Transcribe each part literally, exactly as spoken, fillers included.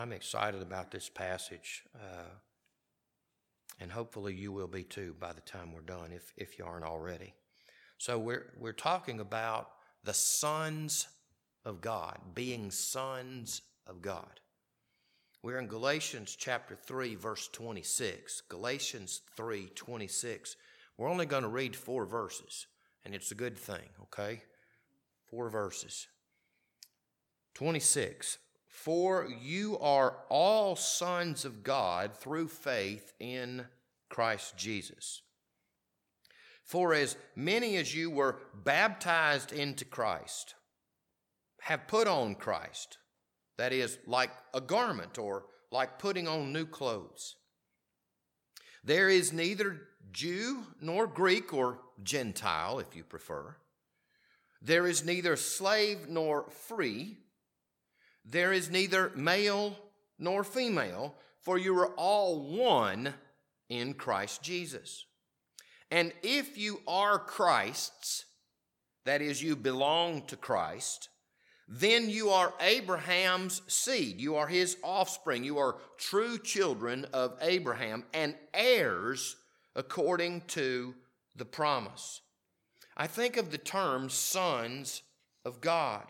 I'm excited about this passage, uh, and hopefully you will be too by the time we're done, if, if you aren't already. So we're, we're talking about the sons of God, being sons of God. We're in Galatians chapter three, verse twenty-six. Galatians three, twenty-six. We're only going to read four verses, and it's a good thing, okay? Four verses. twenty-six. For you are all sons of God through faith in Christ Jesus. For as many as you were baptized into Christ have put on Christ. That is, like a garment or like putting on new clothes. There is neither Jew nor Greek or Gentile, if you prefer. There is neither slave nor free. There is neither male nor female, for you are all one in Christ Jesus. And if you are Christ's, that is, you belong to Christ, then you are Abraham's seed. You are his offspring. You are true children of Abraham and heirs according to the promise. I think of the term sons of God.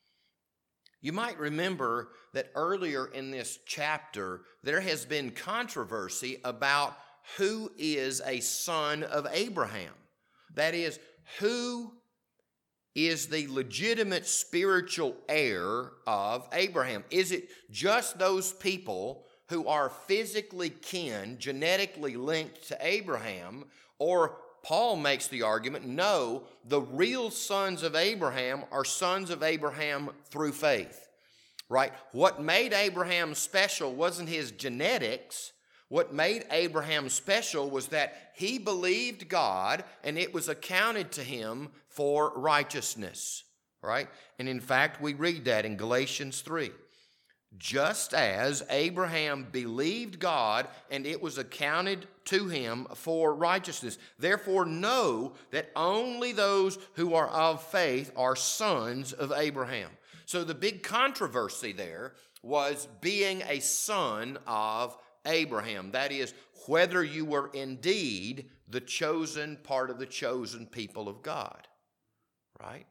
You might remember that earlier in this chapter, there has been controversy about who is a son of Abraham. That is, who is the legitimate spiritual heir of Abraham? Is it just those people who are physically kin, genetically linked to Abraham? Or Paul makes the argument, no, the real sons of Abraham are sons of Abraham through faith, right? What made Abraham special wasn't his genetics. What made Abraham special was that he believed God and it was accounted to him for righteousness, right? And in fact, we read that in Galatians three. Just as Abraham believed God and it was accounted to him for righteousness. Therefore, know that only those who are of faith are sons of Abraham. So the big controversy there was being a son of Abraham. That is, whether you were indeed the chosen part of the chosen people of God, right?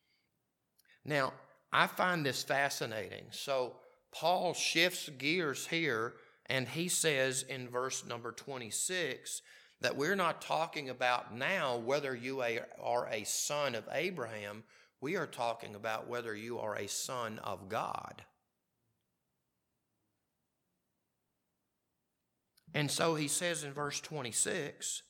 Now, I find this fascinating. So Paul shifts gears here, and he says in verse number twenty-six that we're not talking about now whether you are a son of Abraham. We are talking about whether you are a son of God. And so he says in verse twenty-six,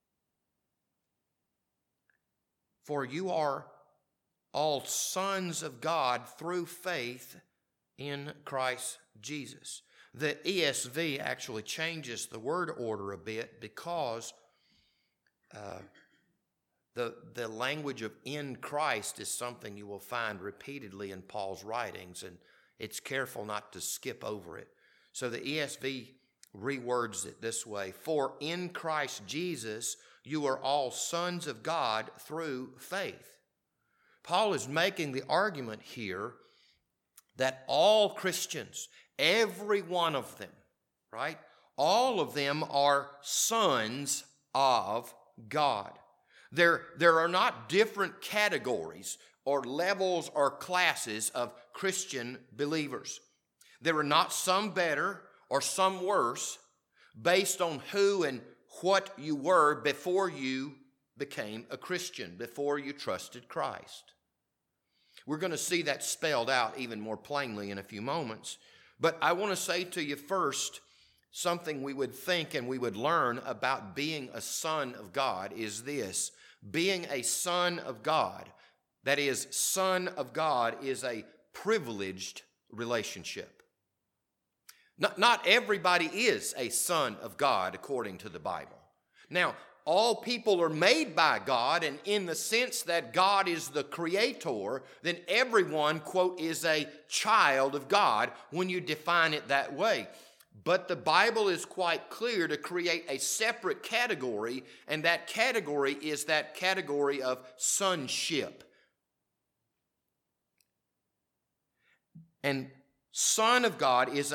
for you are all sons of God through faith in Christ Jesus. The E S V actually changes the word order a bit because uh, the, the language of in Christ is something you will find repeatedly in Paul's writings, and it's careful not to skip over it. So the E S V rewords it this way: for in Christ Jesus you are all sons of God through faith. Paul is making the argument here that all Christians, every one of them, right? All of them are sons of God. There, there are not different categories or levels or classes of Christian believers. There are not some better or some worse based on who and what you were before you became a Christian, before you trusted Christ. We're going to see that spelled out even more plainly in a few moments. But I want to say to you first, something we would think and we would learn about being a son of God is this. Being a son of God, that is, son of God, is a privileged relationship. Not, not everybody is a son of God according to the Bible. Now, all people are made by God, and in the sense that God is the creator, then everyone, quote, is a child of God when you define it that way. But the Bible is quite clear to create a separate category, and that category is that category of sonship. And son of God is a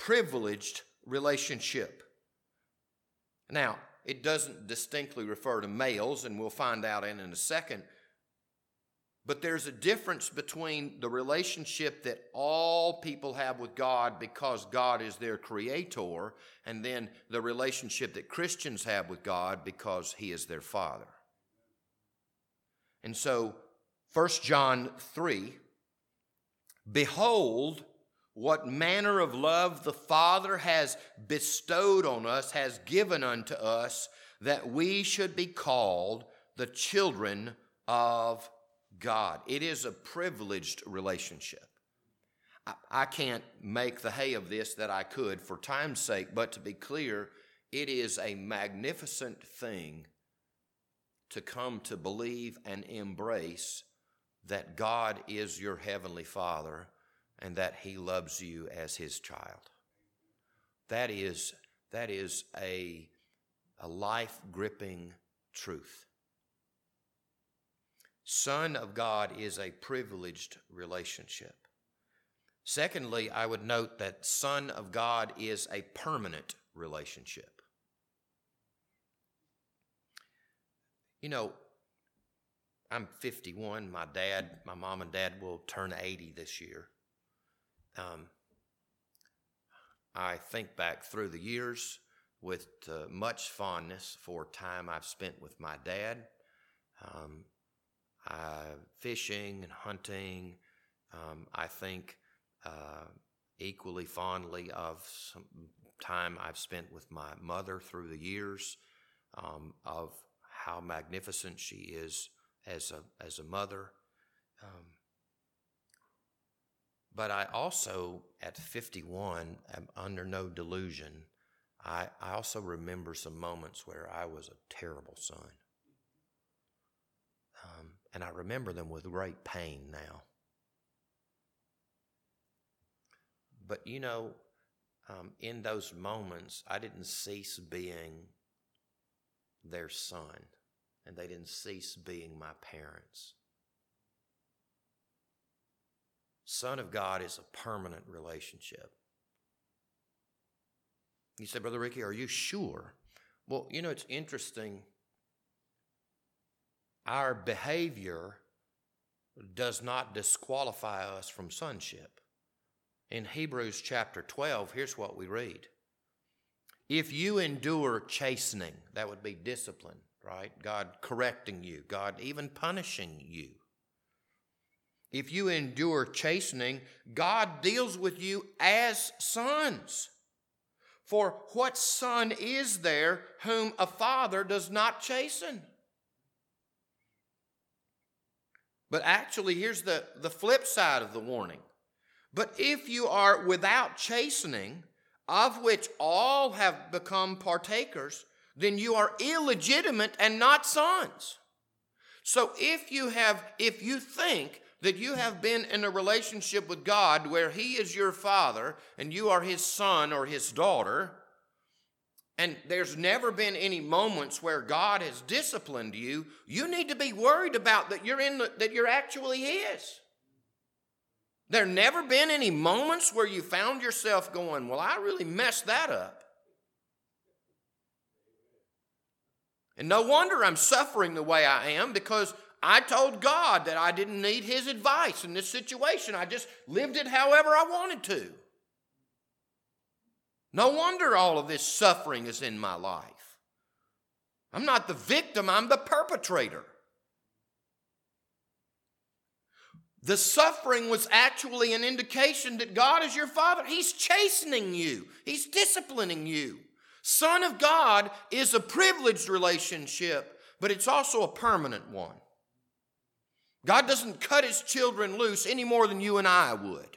privileged relationship. Now, it doesn't distinctly refer to males, and we'll find out in, in a second. But there's a difference between the relationship that all people have with God because God is their creator, and then the relationship that Christians have with God because He is their Father. And so, First John three, behold, what manner of love the Father has bestowed on us, has given unto us, that we should be called the children of God. It is a privileged relationship. I, I can't make the hay of this that I could for time's sake, but to be clear, it is a magnificent thing to come to believe and embrace that God is your heavenly Father and that He loves you as His child. That is, that is a, a life-gripping truth. Son of God is a privileged relationship. Secondly, I would note that Son of God is a permanent relationship. You know, I'm fifty-one. My dad, my mom and dad will turn eighty this year. Um, I think back through the years with uh, much fondness for time I've spent with my dad. Um, uh, fishing and hunting. Um, I think uh, equally fondly of some time I've spent with my mother through the years, um, of how magnificent she is as a as a mother. Um, but I also, at fifty-one, am under no delusion. I, I also remember some moments where I was a terrible son. Um, and I remember them with great pain now. But you know, um, in those moments, I didn't cease being their son, and they didn't cease being my parents. Son of God is a permanent relationship. You say, Brother Ricky, are you sure? Well, you know, it's interesting. Our behavior does not disqualify us from sonship. In Hebrews chapter twelve, here's what we read. If you endure chastening, that would be discipline, right? God correcting you, God even punishing you. If you endure chastening, God deals with you as sons. For what son is there whom a father does not chasten? But actually, here's the, the flip side of the warning. But if you are without chastening, of which all have become partakers, then you are illegitimate and not sons. So if you have, if you think that you have been in a relationship with God where He is your father and you are His son or His daughter, and there's never been any moments where God has disciplined you, you need to be worried about that you're in the, that you're actually His. There never been any moments where you found yourself going, well, I really messed that up. And no wonder I'm suffering the way I am, because I told God that I didn't need His advice in this situation. I just lived it however I wanted to. No wonder all of this suffering is in my life. I'm not the victim, I'm the perpetrator. The suffering was actually an indication that God is your Father. He's chastening you. He's disciplining you. Son of God is a privileged relationship, but it's also a permanent one. God doesn't cut His children loose any more than you and I would.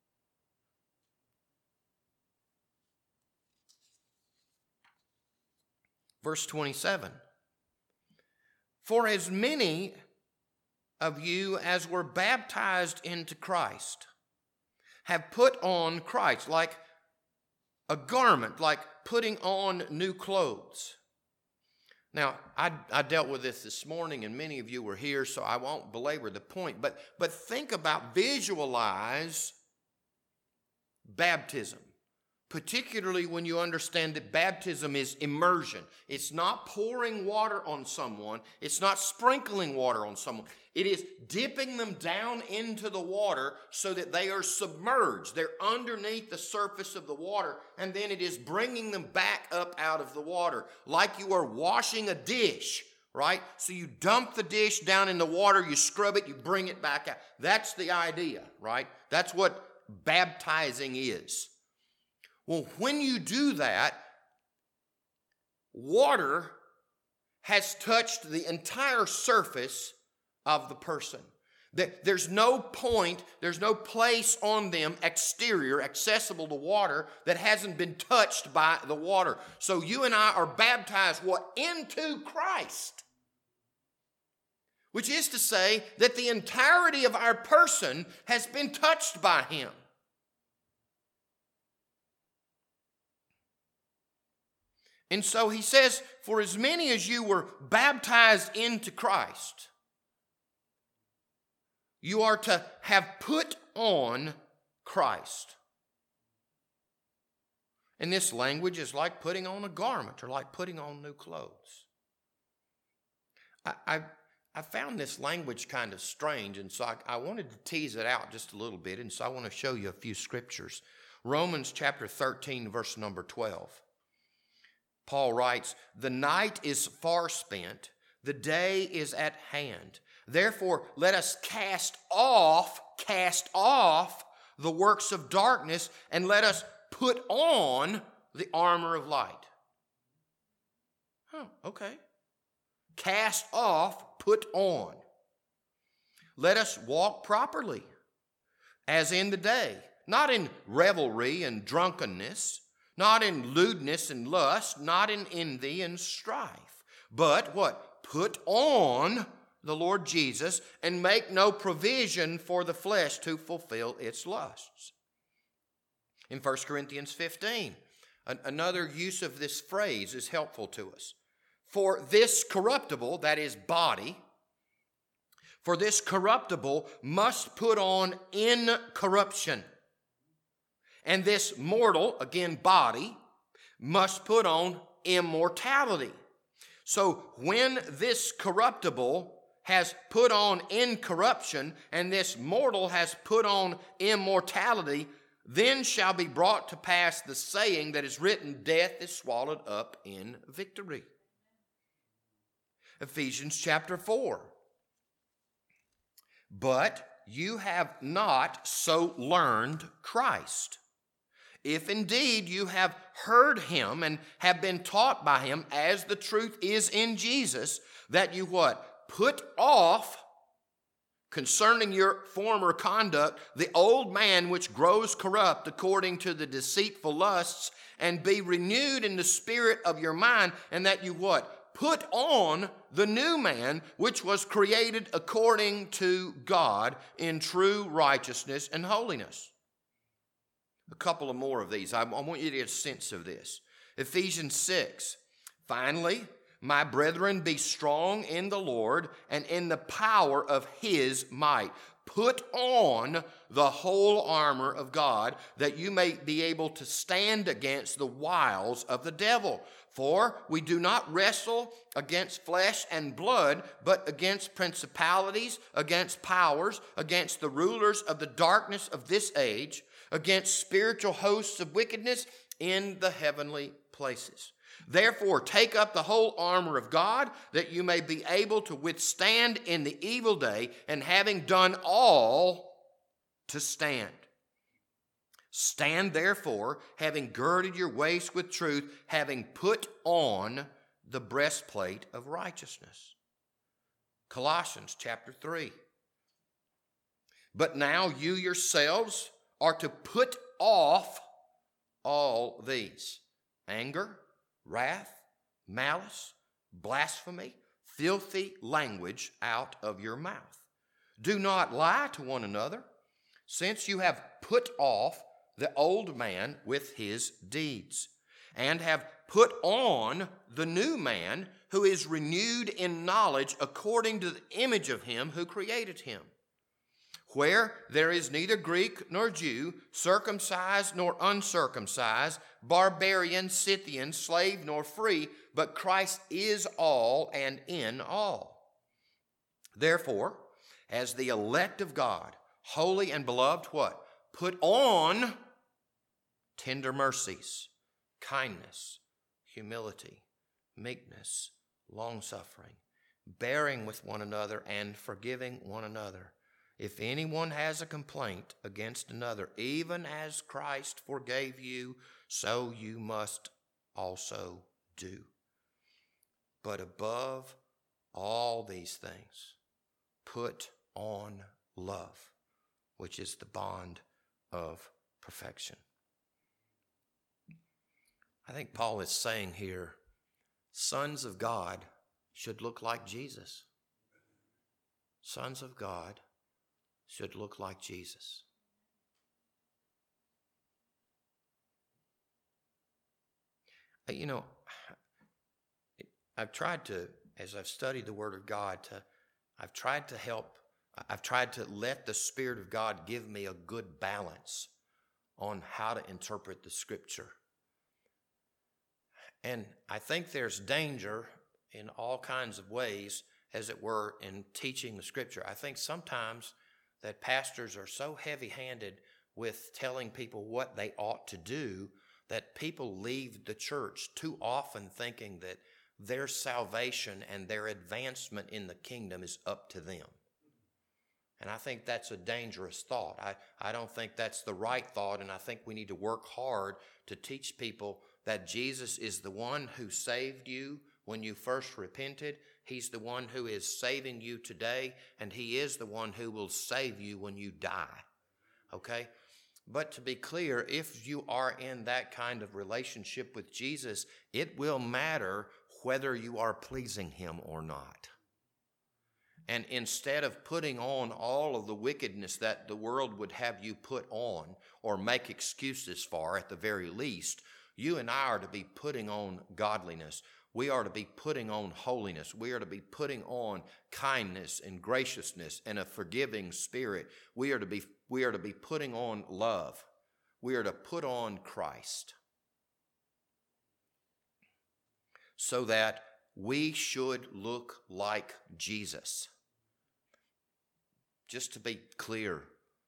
Verse twenty-seven. For as many of you as were baptized into Christ have put on Christ, like a garment, like putting on new clothes. Now, I, I dealt with this this morning, and many of you were here, so I won't belabor the point, but, but think about, visualize baptism, particularly when you understand that baptism is immersion. It's not pouring water on someone. It's not sprinkling water on someone. It is dipping them down into the water so that they are submerged. They're underneath the surface of the water, and then it is bringing them back up out of the water, like you are washing a dish, right? So you dump the dish down in the water, you scrub it, you bring it back out. That's the idea, right? That's what baptizing is. Well, when you do that, water has touched the entire surface of the person. There's no point, there's no place on them, exterior, accessible to water, that hasn't been touched by the water. So you and I are baptized, what? Into Christ. Which is to say that the entirety of our person has been touched by Him. And so he says, for as many as you were baptized into Christ, you are to have put on Christ. And this language is like putting on a garment or like putting on new clothes. I, I, I found this language kind of strange, and so I, I wanted to tease it out just a little bit, and so I want to show you a few scriptures. Romans chapter thirteen, verse number twelve. Paul writes, the night is far spent, the day is at hand. Therefore, let us cast off, cast off the works of darkness, and let us put on the armor of light. Huh, okay. Cast off, put on. Let us walk properly, as in the day, not in revelry and drunkenness, not in lewdness and lust, not in envy and strife, but what? Put on the Lord Jesus and make no provision for the flesh to fulfill its lusts. In First Corinthians fifteen, another use of this phrase is helpful to us. For this corruptible, that is body, for this corruptible must put on incorruption. And this mortal, again body, must put on immortality. So when this corruptible has put on incorruption, and this mortal has put on immortality, then shall be brought to pass the saying that is written, death is swallowed up in victory. Ephesians chapter four. But you have not so learned Christ. If indeed you have heard him and have been taught by him, as the truth is in Jesus, that you what? Put off, concerning your former conduct, the old man which grows corrupt according to the deceitful lusts, and be renewed in the spirit of your mind, and that you what? Put on the new man which was created according to God in true righteousness and holiness. A couple of more of these. I want you to get a sense of this. Ephesians six. Finally, my brethren, be strong in the Lord and in the power of his might. Put on the whole armor of God, that you may be able to stand against the wiles of the devil. For we do not wrestle against flesh and blood, but against principalities, against powers, against the rulers of the darkness of this age, against spiritual hosts of wickedness in the heavenly places. Therefore, take up the whole armor of God, that you may be able to withstand in the evil day, and having done all, to stand. Stand therefore, having girded your waist with truth, having put on the breastplate of righteousness. Colossians chapter three. But now you yourselves are to put off all these: anger, wrath, malice, blasphemy, filthy language out of your mouth. Do not lie to one another, since you have put off the old man with his deeds, and have put on the new man, who is renewed in knowledge according to the image of him who created him. where there is neither Greek nor Jew, circumcised nor uncircumcised, barbarian, Scythian, slave nor free, but Christ is all and in all. Therefore, as the elect of God, holy and beloved, what? Put on tender mercies, kindness, humility, meekness, long-suffering, bearing with one another and forgiving one another. If anyone has a complaint against another, even as Christ forgave you, so you must also do. But above all these things, put on love, which is the bond of perfection. I think Paul is saying here, sons of God should look like Jesus. Sons of God should look like Jesus. You know, I've tried to, as I've studied the Word of God, to, I've tried to help, I've tried to let the Spirit of God give me a good balance on how to interpret the Scripture. And I think there's danger in all kinds of ways, as it were, in teaching the Scripture. I think sometimes that pastors are so heavy-handed with telling people what they ought to do that people leave the church too often thinking that their salvation and their advancement in the kingdom is up to them. And I think that's a dangerous thought. I, I don't think that's the right thought, and I think we need to work hard to teach people that Jesus is the one who saved you when you first repented. He's the one who is saving you today, and he is the one who will save you when you die. Okay? But to be clear, if you are in that kind of relationship with Jesus, it will matter whether you are pleasing him or not. And instead of putting on all of the wickedness that the world would have you put on or make excuses for at the very least, you and I are to be putting on godliness. We are to be putting on holiness. We are to be putting on kindness and graciousness and a forgiving spirit. We are to be, we are to be putting on love. We are to put on Christ, so that we should look like Jesus. Just to be clear,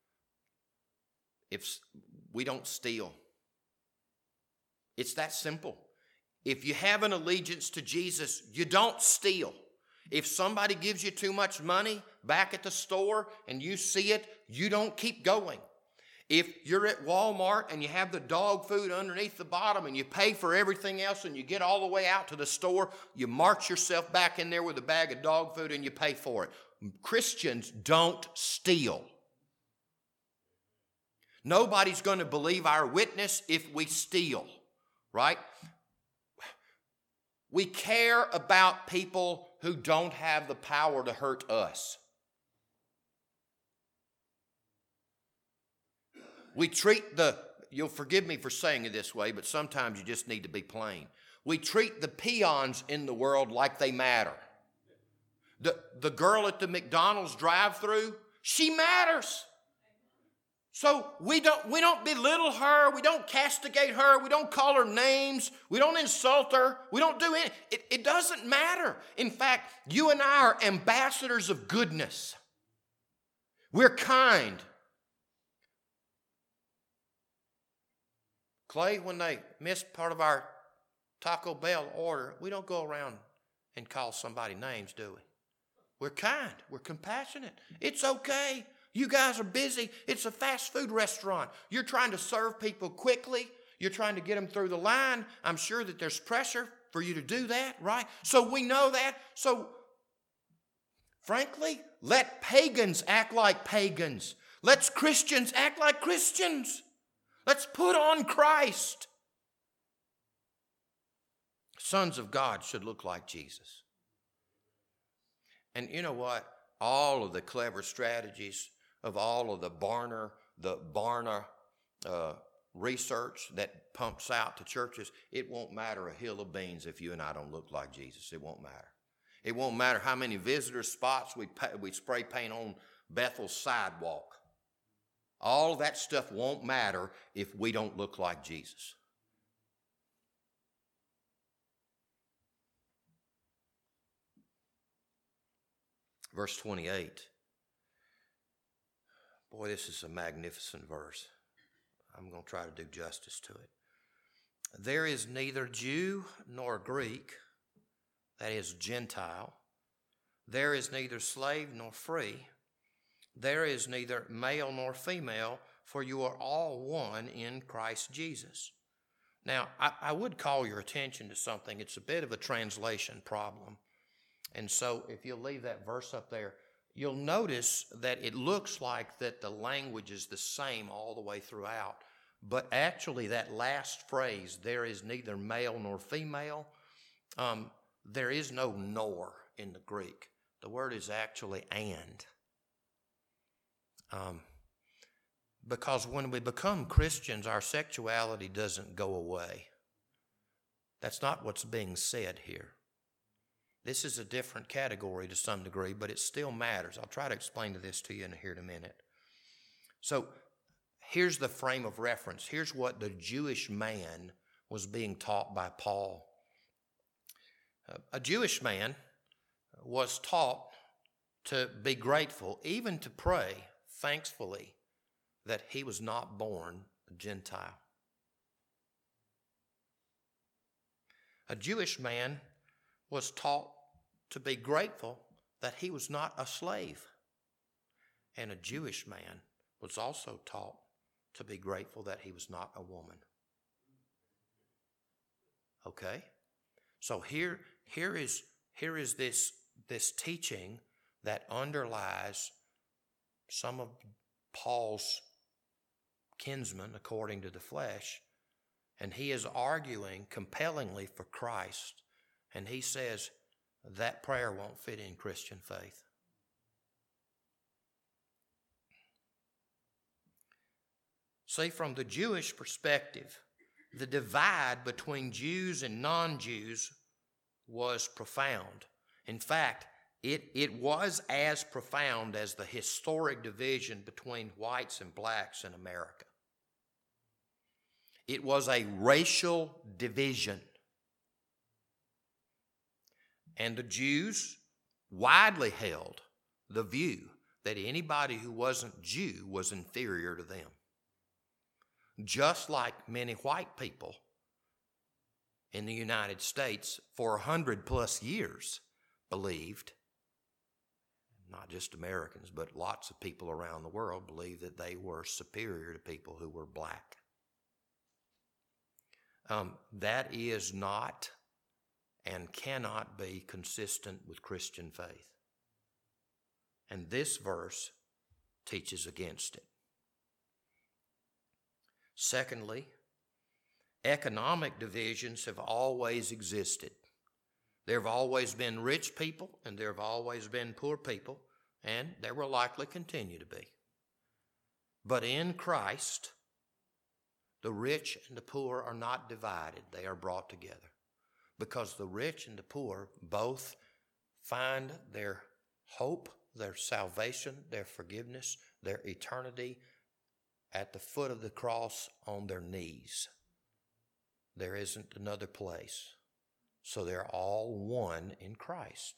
if we don't steal, it's that simple. If you have an allegiance to Jesus, you don't steal. If somebody gives you too much money back at the store and you see it, you don't keep going. If you're at Walmart and you have the dog food underneath the bottom and you pay for everything else and you get all the way out to the store, you march yourself back in there with a bag of dog food and you pay for it. Christians don't steal. Nobody's going to believe our witness if we steal, right? We care about people who don't have the power to hurt us. We treat the, you'll forgive me for saying it this way, but sometimes you just need to be plain. We treat the peons in the world like they matter. The, the girl at the McDonald's drive-thru, she matters. So we don't, we don't belittle her. We don't castigate her. We don't call her names. We don't insult her. We don't do anything. It, it doesn't matter. In fact, you and I are ambassadors of goodness. We're kind. Clay, when they miss part of our Taco Bell order, we don't go around and call somebody names, do we? We're kind. We're compassionate. It's okay. You guys are busy. It's a fast food restaurant. You're trying to serve people quickly. You're trying to get them through the line. I'm sure that there's pressure for you to do that, right? So we know that. So, frankly, let pagans act like pagans. Let's Christians act like Christians. Let's put on Christ. Sons of God should look like Jesus. And you know what? All of the clever strategies of all of the Barna, the Barna uh, research that pumps out to churches, it won't matter a hill of beans if you and I don't look like Jesus. It won't matter. It won't matter how many visitor spots we pay, we spray paint on Bethel's sidewalk. All that stuff won't matter if we don't look like Jesus. Verse twenty-eight. Boy, this is a magnificent verse. I'm going to try to do justice to it. There is neither Jew nor Greek, that is Gentile. There is neither slave nor free. There is neither male nor female, for you are all one in Christ Jesus. Now, I, I would call your attention to something. It's a bit of a translation problem. And so if you'll leave that verse up there, you'll notice that it looks like that the language is the same all the way throughout. But actually that last phrase, there is neither male nor female, um, there is no nor in the Greek. The word is actually and. Um, because when we become Christians, our sexuality doesn't go away. That's not what's being said here. This is a different category to some degree, but it still matters. I'll try to explain this to you in here in a minute. So here's the frame of reference. Here's what the Jewish man was being taught by Paul. Uh, a Jewish man was taught to be grateful, even to pray thankfully that he was not born a Gentile. A Jewish man was taught to be grateful that he was not a slave. And a Jewish man was also taught to be grateful that he was not a woman. Okay? So here, here is, here is this, this teaching that underlies some of Paul's kinsmen according to the flesh, and he is arguing compellingly for Christ. And he says that prayer won't fit in Christian faith. See, from the Jewish perspective, the divide between Jews and non-Jews was profound. In fact, it, it was as profound as the historic division between whites and blacks in America. It was a racial division. And the Jews widely held the view that anybody who wasn't Jew was inferior to them. Just like many white people in the United States for a hundred plus years believed, not just Americans, but lots of people around the world believed that they were superior to people who were black. Um, that is not and cannot be consistent with Christian faith. And this verse teaches against it. Secondly, economic divisions have always existed. There have always been rich people and there have always been poor people, and there will likely continue to be. But in Christ, the rich and the poor are not divided. They are brought together. Because the rich and the poor both find their hope, their salvation, their forgiveness, their eternity at the foot of the cross on their knees. There isn't another place. So they're all one in Christ.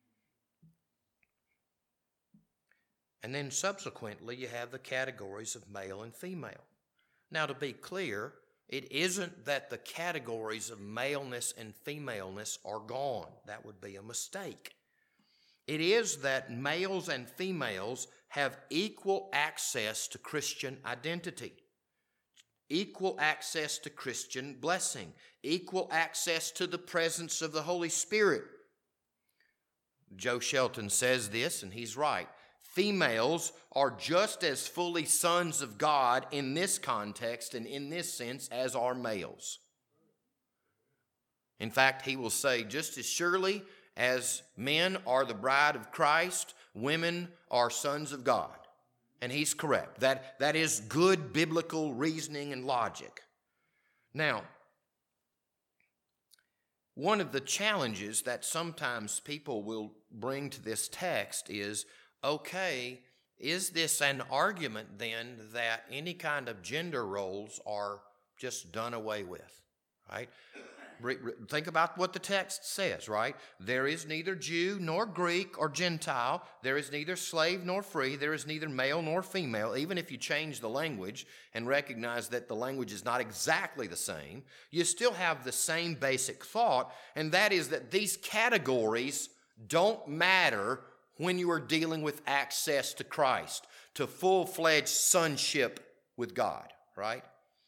And then subsequently you have the categories of male and female. Now, to be clear, it isn't that the categories of maleness and femaleness are gone. That would be a mistake. It is that males and females have equal access to Christian identity, equal access to Christian blessing, equal access to the presence of the Holy Spirit. Joe Shelton says this, and he's right. Females are just as fully sons of God in this context and in this sense as are males. In fact, he will say, just as surely as men are the bride of Christ, women are sons of God. And he's correct. That, that is good biblical reasoning and logic. Now, one of the challenges that sometimes people will bring to this text is, okay, is this an argument then that any kind of gender roles are just done away with, right? Think about what the text says, right? There is neither Jew nor Greek or Gentile. There is neither slave nor free. There is neither male nor female. Even if you change the language and recognize that the language is not exactly the same, you still have the same basic thought, and that is that these categories don't matter when you are dealing with access to Christ, to full-fledged sonship with God, right?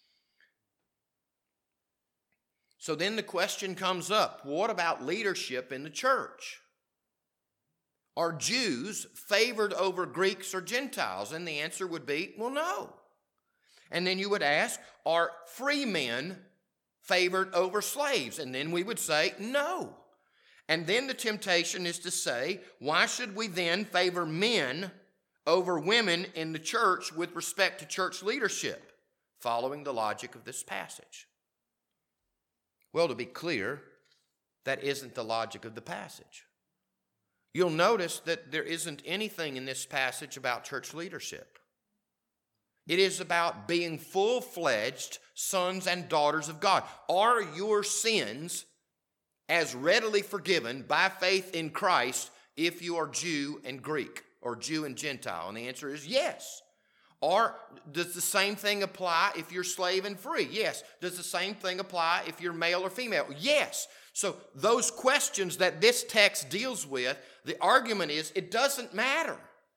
So then the question comes up, what about leadership in the church? Are Jews favored over Greeks or Gentiles? And the answer would be, well, no. And then you would ask, are free men favored over slaves? And then we would say, no. And then the temptation is to say, why should we then favor men over women in the church with respect to church leadership, following the logic of this passage? Well, to be clear, that isn't the logic of the passage. You'll notice that there isn't anything in this passage about church leadership. It is about being full-fledged sons and daughters of God. Are your sins as readily forgiven by faith in Christ if you are Jew and Greek or Jew and Gentile? And the answer is yes. Or does the same thing apply if you're slave and free? Yes. Does the same thing apply if you're male or female? Yes. So those questions that this text deals with, the argument is it doesn't matter.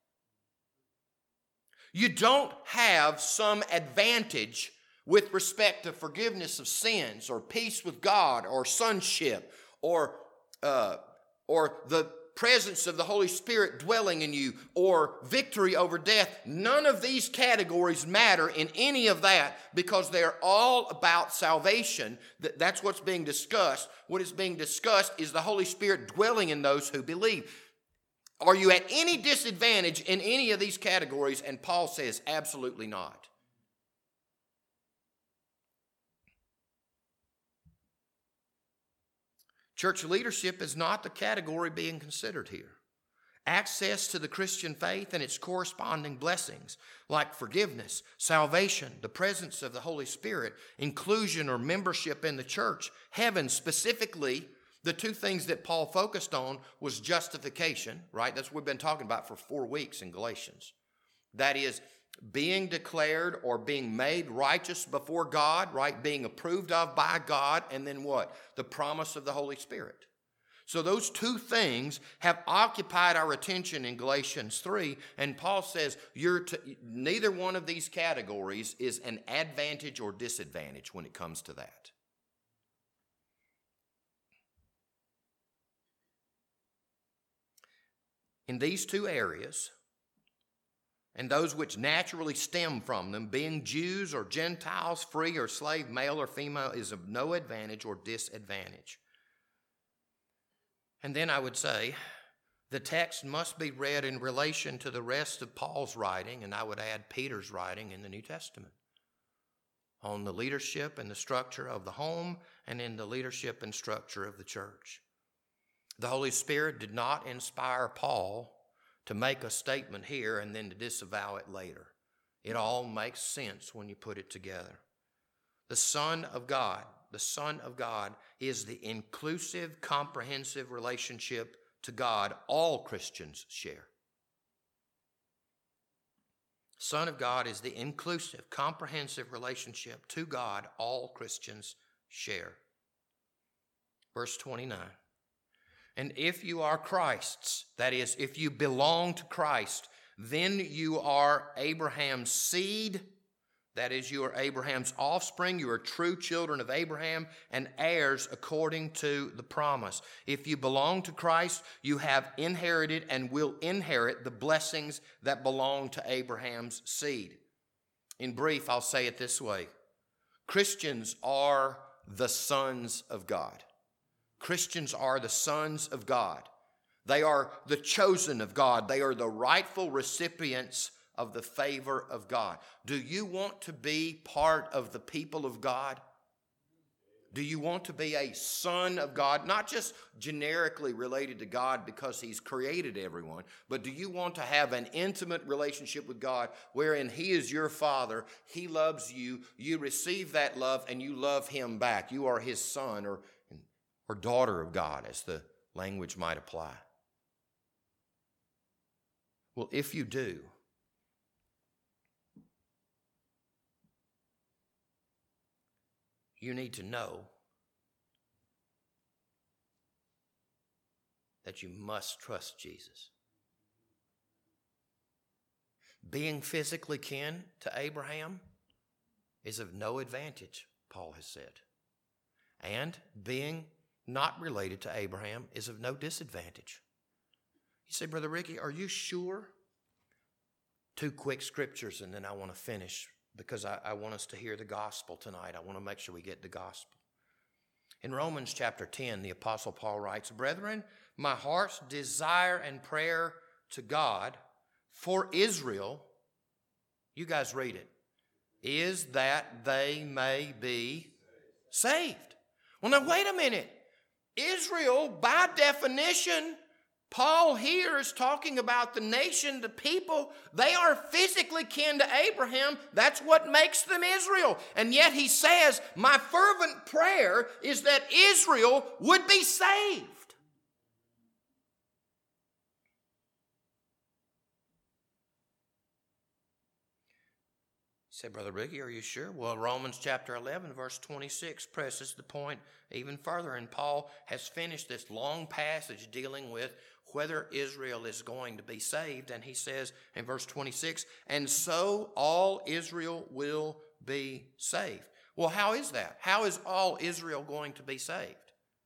You don't have some advantage with respect to forgiveness of sins or peace with God or sonship or, uh, or the presence of the Holy Spirit dwelling in you or victory over death. None of these categories matter in any of that because they're all about salvation. That's what's being discussed. What is being discussed is the Holy Spirit dwelling in those who believe. Are you at any disadvantage in any of these categories? And Paul says absolutely not. Church leadership is not the category being considered here. Access to the Christian faith and its corresponding blessings, like forgiveness, salvation, the presence of the Holy Spirit, inclusion or membership in the church, heaven specifically, the two things that Paul focused on was justification, right? That's what we've been talking about for four weeks in Galatians. That is, being declared or being made righteous before God, right? Being approved of by God, and then what? The promise of the Holy Spirit. So those two things have occupied our attention in Galatians three, and Paul says you're to, neither one of these categories is an advantage or disadvantage when it comes to that. In these two areas, and those which naturally stem from them, being Jews or Gentiles, free or slave, male or female, is of no advantage or disadvantage. And then I would say the text must be read in relation to the rest of Paul's writing, and I would add Peter's writing in the New Testament, on the leadership and the structure of the home and in the leadership and structure of the church. The Holy Spirit did not inspire Paul to make a statement here and then to disavow it later. It all makes sense when you put it together. The Son of God, the Son of God is the inclusive, comprehensive relationship to God all Christians share. Son of God is the inclusive, comprehensive relationship to God all Christians share. Verse twenty-nine. And if you are Christ's, that is, if you belong to Christ, then you are Abraham's seed, that is, you are Abraham's offspring, you are true children of Abraham, and heirs according to the promise. If you belong to Christ, you have inherited and will inherit the blessings that belong to Abraham's seed. In brief, I'll say it this way. Christians are the sons of God. Christians are the sons of God. They are the chosen of God. They are the rightful recipients of the favor of God. Do you want to be part of the people of God? Do you want to be a son of God, not just generically related to God because he's created everyone, but do you want to have an intimate relationship with God wherein he is your father, he loves you, you receive that love, and you love him back? You are his son or, or daughter of God, as the language might apply. Well, if you do, you need to know that you must trust Jesus. Being physically kin to Abraham is of no advantage, Paul has said. And being not related to Abraham is of no disadvantage. You say, Brother Ricky, are you sure? Two quick scriptures and then I want to finish, because I, I want us to hear the gospel tonight. I want to make sure we get the gospel. In Romans chapter ten, the Apostle Paul writes, Brethren, my heart's desire and prayer to God for Israel, you guys read it, is that they may be saved. Well, now wait a minute. Israel, by definition, Paul here is talking about the nation, the people. They are physically kin to Abraham. That's what makes them Israel. And yet he says, my fervent prayer is that Israel would be saved. You say, Brother Ricky, are you sure? Well, Romans chapter eleven, verse twenty-six presses the point even further. And Paul has finished this long passage dealing with whether Israel is going to be saved. And he says in verse twenty-six, and so all Israel will be saved. Well, how is that? How is all Israel going to be saved?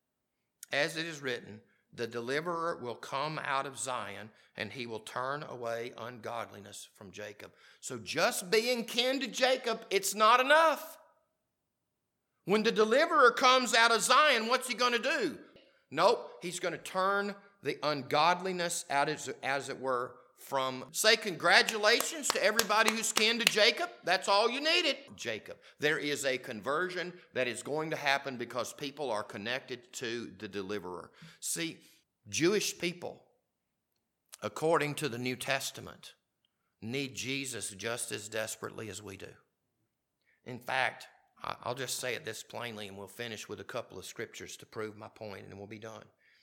As it is written, the deliverer will come out of Zion, and he will turn away ungodliness from Jacob. So just being kin to Jacob, it's not enough. When the deliverer comes out of Zion, what's he going to do? Nope, he's going to turn the ungodliness out, as, as it were, from. Say congratulations to everybody who's kin to Jacob. That's all you needed. Jacob. There is a conversion that is going to happen because people are connected to the deliverer. See, Jewish people, according to the New Testament, need Jesus just as desperately as we do. In fact, I'll just say it this plainly and we'll finish with a couple of scriptures to prove my point and we'll be done.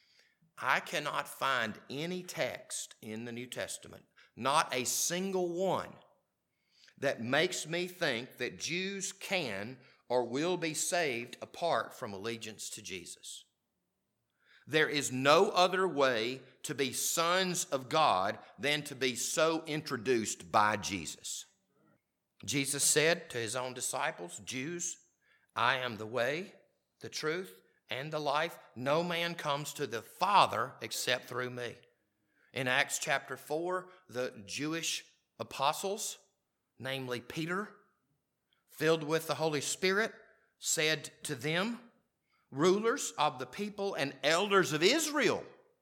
I cannot find any text in the New Testament, not a single one, that makes me think that Jews can or will be saved apart from allegiance to Jesus. There is no other way to be sons of God than to be so introduced by Jesus. Jesus said to his own disciples, Jews, I am the way, the truth, and the life. No man comes to the Father except through me. In Acts chapter four, the Jewish apostles, namely Peter, filled with the Holy Spirit, said to them, rulers of the people and elders of Israel,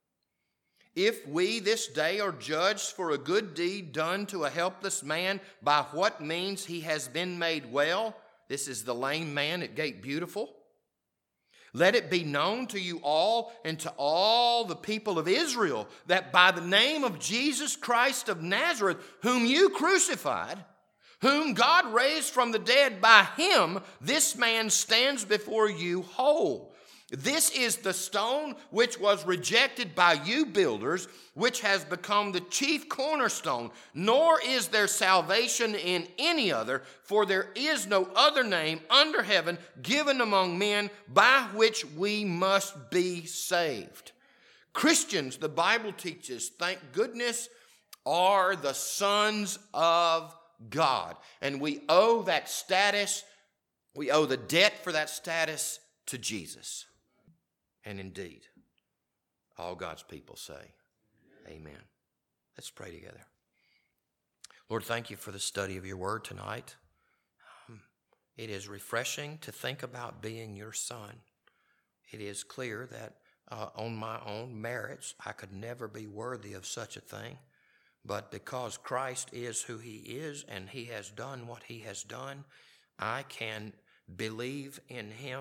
if we this day are judged for a good deed done to a helpless man, by what means he has been made well, this is the lame man at Gate Beautiful, let it be known to you all and to all the people of Israel that by the name of Jesus Christ of Nazareth, whom you crucified, whom God raised from the dead, by him this man stands before you whole. This is the stone which was rejected by you builders, which has become the chief cornerstone. Nor is there salvation in any other, for there is no other name under heaven given among men by which we must be saved. Christians, the Bible teaches, thank goodness, are the sons of God. And we owe that status, we owe the debt for that status to Jesus. And indeed, all God's people say, amen. Let's pray together. Lord, thank you for the study of your word tonight. Um, it is refreshing to think about being your son. It is clear that uh, on my own merits, I could never be worthy of such a thing. But because Christ is who he is and he has done what he has done, I can believe in him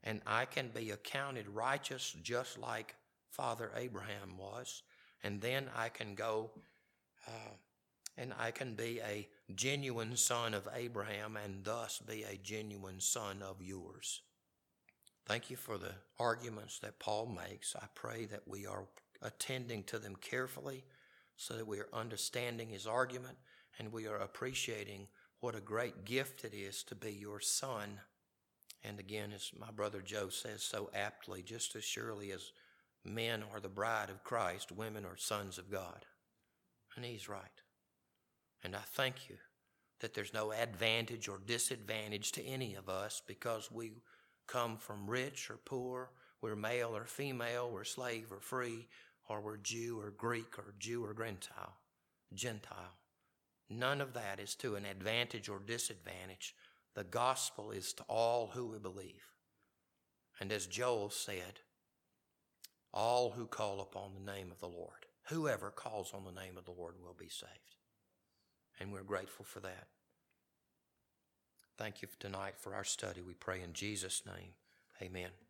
and I can be accounted righteous just like Father Abraham was, and then I can go uh, and I can be a genuine son of Abraham and thus be a genuine son of yours. Thank you for the arguments that Paul makes. I pray that we are attending to them carefully so that we are understanding his argument and we are appreciating what a great gift it is to be your son. And again, as my brother Joe says so aptly, just as surely as men are the bride of Christ, women are sons of God. And he's right. And I thank you that there's no advantage or disadvantage to any of us because we come from rich or poor, we're male or female, we're slave or free, or we're Jew or Greek or Jew or Gentile. Gentile. None of that is to an advantage or disadvantage. The gospel is to all who will believe. And as Joel said, all who call upon the name of the Lord, whoever calls on the name of the Lord will be saved. And we're grateful for that. Thank you tonight for our study. We pray in Jesus' name. Amen.